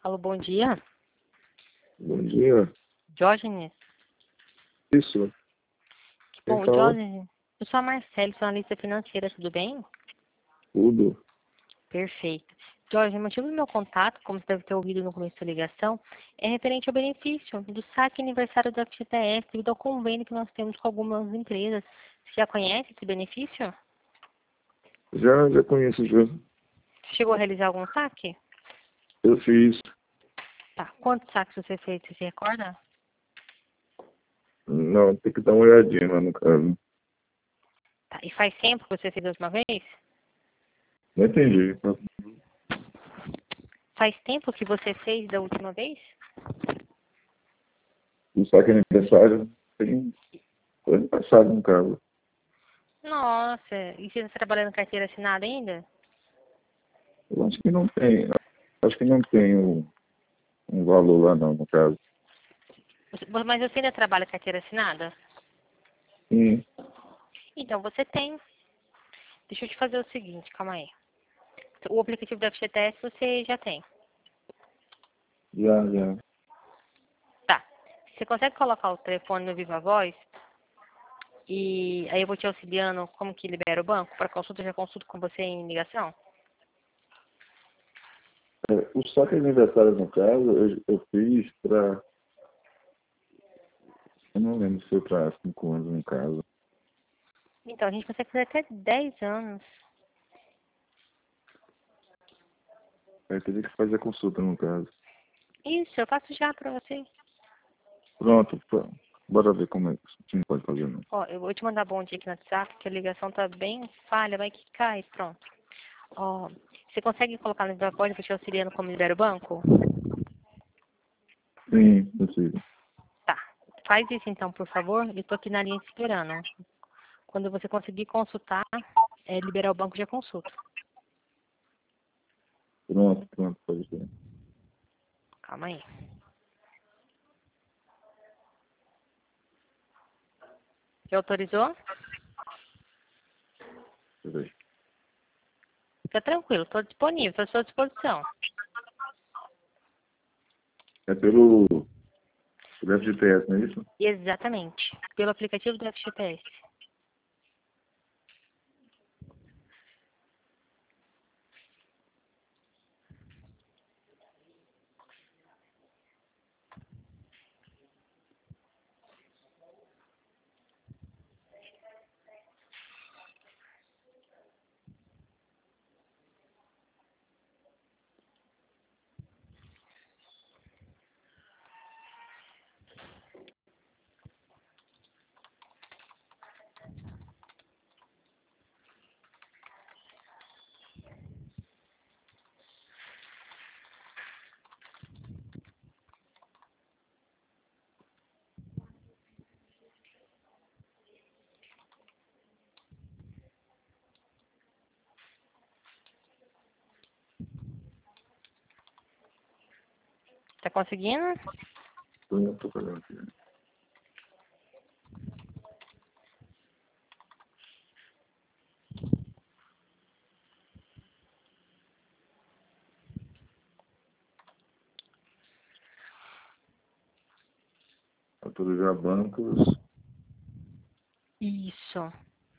Alô, bom dia. Bom dia. Diógenes? Isso. Que Quem bom, fala? Diógenes. Eu sou a Marcele, sou analista financeira, tudo bem? Tudo. Perfeito. Diógenes, o motivo do meu contato, como você deve ter ouvido no começo da ligação, é referente ao benefício do saque aniversário da FGTS devido ao convênio que nós temos com algumas empresas. Você já conhece esse benefício? Já conheço, já. Você chegou a realizar algum saque? Eu fiz. Tá. Quantos saques você fez? Você se recorda? Não, tem que dar uma olhadinha lá no caso. Tá. E faz tempo que você fez a última vez? Não entendi. Faz tempo que você fez da última vez? O saque aniversário tem ano passado, no caso. Nossa, e você está trabalhando em carteira assinada ainda? Eu acho que não tem. Acho que não tem um valor lá não, no caso. Mas você ainda trabalha em carteira assinada? Sim. Então você tem. Deixa eu te fazer o seguinte, calma aí. O aplicativo da FGTS você já tem. Já. Tá. Você consegue colocar o telefone no Viva Voz? E aí eu vou te auxiliando como que libera o banco para consulta, eu já consulto com você em ligação? O saque aniversário, no caso, eu fiz para... Eu não lembro se foi para 5 anos, no caso. Então, a gente consegue fazer até 10 anos. Aí teria que fazer a consulta, no caso. Isso, eu faço já para você. Pronto, bora ver como é que a gente pode fazer, não. Ó, eu vou te mandar bom dia aqui no WhatsApp, que a ligação tá bem falha, vai que cai, pronto. Ó, você consegue colocar no Viva Voz para te auxiliando como libera o banco? Sim, possível. Tá. Faz isso então, por favor. Eu tô aqui na linha te esperando. Quando você conseguir consultar, liberar o banco, já consulta. Pronto, pode ser. Calma aí. Já autorizou? Deixa eu ver. Fica tranquilo, estou disponível, estou à sua disposição. É pelo FGTS, não é isso? Exatamente. Pelo aplicativo do FGTS. Tá conseguindo? Tô fazendo aqui. Autorizar bancos. Isso.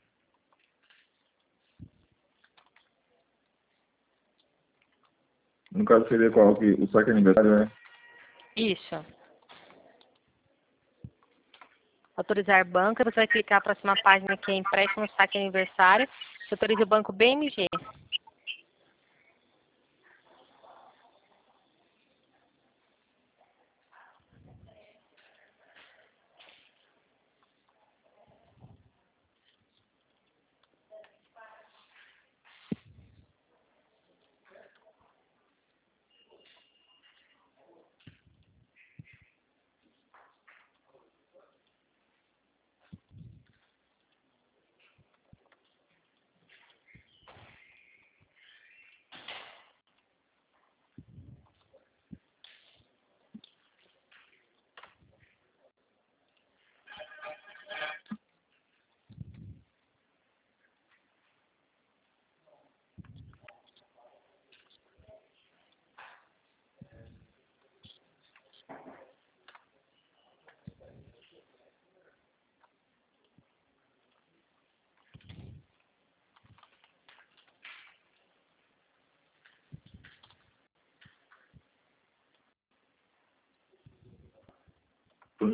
No caso seria qual? Que o saque aniversário, né? Isso. Autorizar banco, você vai clicar na próxima página que é empréstimo saque aniversário. Você autoriza o banco BMG.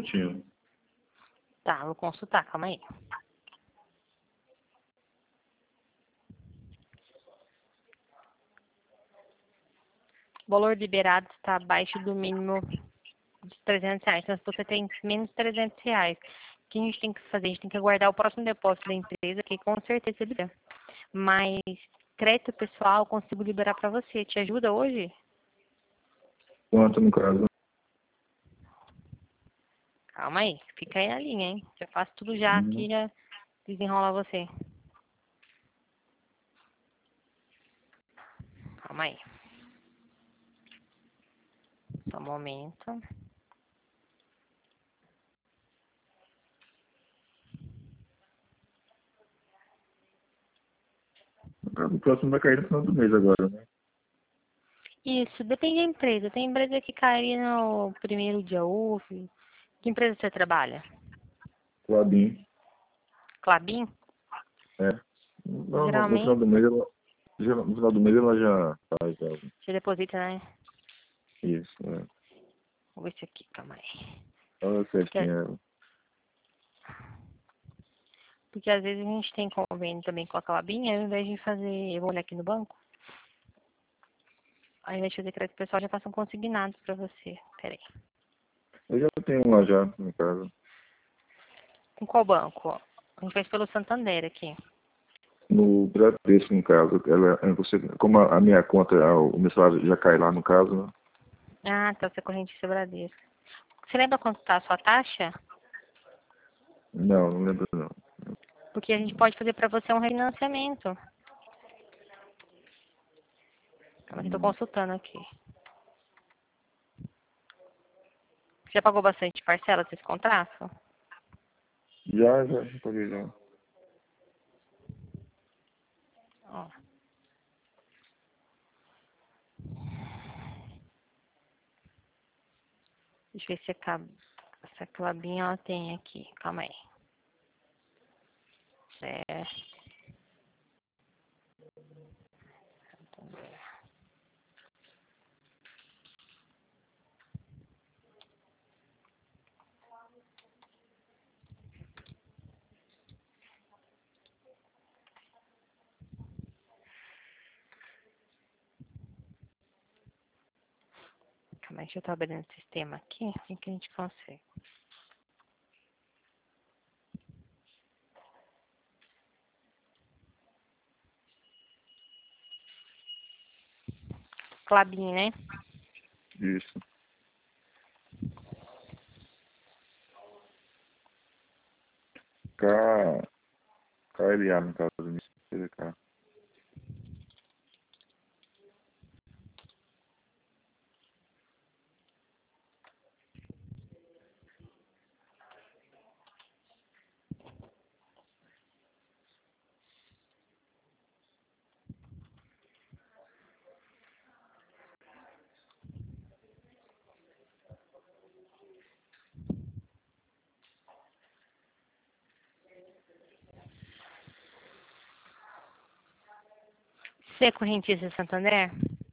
minutinho. Tá, vou consultar, calma aí. O valor liberado está abaixo do mínimo de R$ 300. Então, se você tem menos de R$ 300, o que a gente tem que fazer? A gente tem que aguardar o próximo depósito da empresa, que com certeza ele dá. Mas crédito pessoal eu consigo liberar para você. Te ajuda hoje? Quanto no caso? Calma aí, fica aí na linha, hein? Já faço tudo já aqui, Uhum. já desenrola você. Calma aí. Só um momento. O próximo vai cair no final do mês agora, né? Isso, depende da empresa. Tem empresa que cairia no primeiro dia útil. Que empresa você trabalha? Clabin. Clabin? É. Não, no final Geralmente, do mês no final do mês ela já faz algo. você deposita, né? Isso, né? Vou ver isso aqui, calma aí. Olha Porque, certinho. porque às vezes a gente tem convênio também com a Clabin, aí ao invés de fazer, eu vou olhar aqui no banco, ao invés de fazer crédito pessoal, já passam consignados para você. Pera aí. Eu já tenho um lá já, no caso. Com qual banco? Ó? A gente fez pelo Santander aqui. No Bradesco, no caso, como a minha conta, o meu salário já cai lá no caso, né? Ah, tá, você é correntista Bradesco. Você lembra quanto tá a sua taxa? Não, não lembro não. Porque a gente pode fazer para você um refinanciamento. Calma que eu tô consultando aqui. Já pagou bastante parcela desse contrato? Já paguei já. Ó. Deixa eu ver se essa Clabinha ela tem aqui. Calma aí. Certo. Calma aí, deixa eu estar abrindo o sistema aqui. Assim que a gente consegue. Clabin, né? Isso. K, KLA, no caso, CDK. Você é correntista Santander?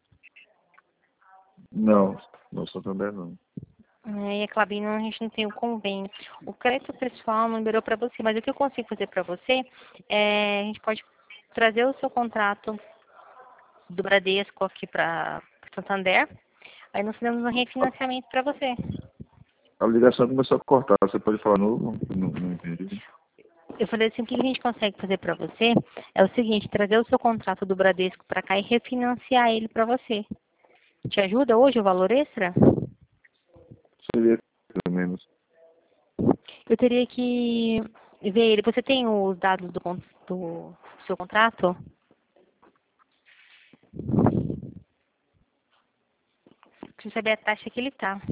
Não, não sou também não. E a Clabin a gente não tem o convênio. O crédito pessoal não liberou para você, mas o que eu consigo fazer para você é a gente pode trazer o seu contrato do Bradesco aqui para Santander. Aí nós fizemos um refinanciamento para você. A ligação começou a cortar, você pode falar novo? Não entendi. Eu falei assim, o que a gente consegue fazer para você é o seguinte, trazer o seu contrato do Bradesco para cá e refinanciar ele para você. Te ajuda hoje o valor extra? Seria pelo menos. Eu teria que ver ele. Você tem os dados do seu contrato? Preciso saber a taxa que ele tá.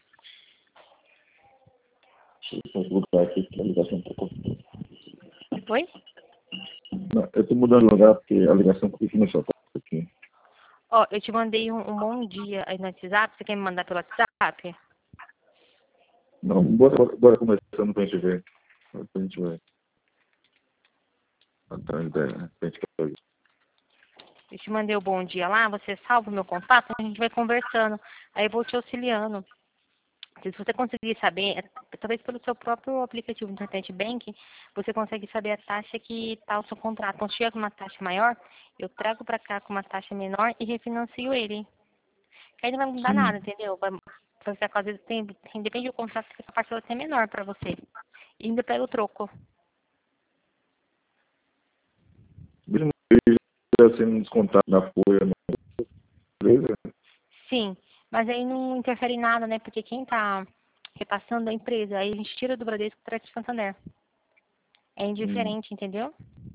Deixa eu botar aqui que a ligação tá cortando. Oi? Não, eu tô mudando de lugar porque a ligação começou a cortar aqui. Ó, eu te mandei um bom dia aí no WhatsApp. Você quer me mandar pelo WhatsApp? Não, bora começando pra gente ver. Pra gente ver. Atrás da frente que eu Eu te mandei o bom dia lá. Você salva o meu contato, a gente vai conversando. Aí eu vou te auxiliando Se você conseguir saber, talvez pelo seu próprio aplicativo de internet banking, você consegue saber a taxa que está o seu contrato. Então, se tiver com uma taxa maior, eu trago para cá com uma taxa menor e refinancio ele. Que aí não vai mudar nada, Sim. entendeu? Vai ficar, às vezes, depende do contrato, que a parcela ser menor para você. E ainda pega o troco. Mesmo que já sendo descontado na folha, na empresa, Sim, mas aí não interfere em nada, né? Porque quem está repassando é a empresa. Aí a gente tira do Bradesco e traz do Santander. É hum, indiferente, entendeu?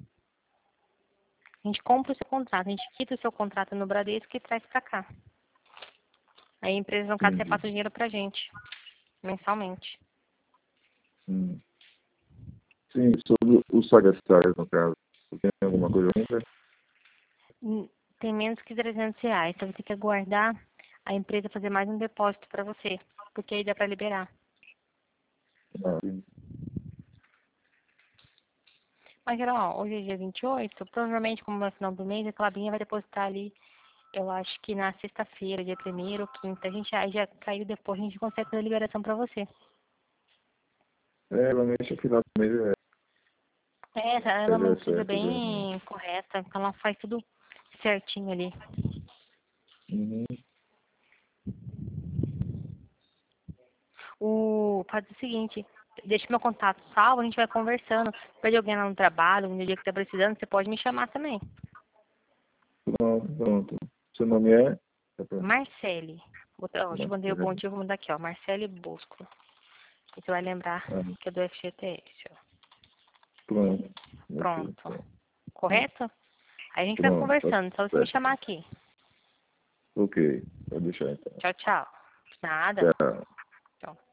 A gente compra o seu contrato, a gente quita o seu contrato no Bradesco e traz pra cá. Aí a empresa, no caso, entendi. repassa o dinheiro pra gente, mensalmente. Hum. Sim, sobre os sagrestários, no caso, tem alguma coisa ainda? Tem menos que R$ 300. Então, você tem que aguardar a empresa fazer mais um depósito pra você. Porque aí dá pra liberar. Não. Mas, geral, hoje é dia 28. Provavelmente, como é o final do mês, a Clabinha vai depositar ali, eu acho que na sexta-feira, dia 1º ou quinta. A gente aí já caiu depois, a gente consegue fazer a liberação pra você. Realmente, o final do mês Ela é uma é empresa certo já. Né? bem correta, então ela faz tudo certinho ali. Uhum. Faz o seguinte, deixa meu contato salvo, a gente vai conversando. Se pede alguém lá no trabalho, no dia que tá precisando, você pode me chamar também. Pronto, pronto. Seu nome é? Tá pronto. Marcele. Te mandei o bom Marcelo. dia, vou mandar aqui, ó. Marcele Bosco. E você vai lembrar Ah, que é do FGTS, ó. pronto. Ok, Pronto. pronto. Correto? Aí a gente vai Pronto, tá conversando, só você me certo. chamar aqui. Ok, pode deixar então. Tchau, tchau. Nada. Tchau. Tchau.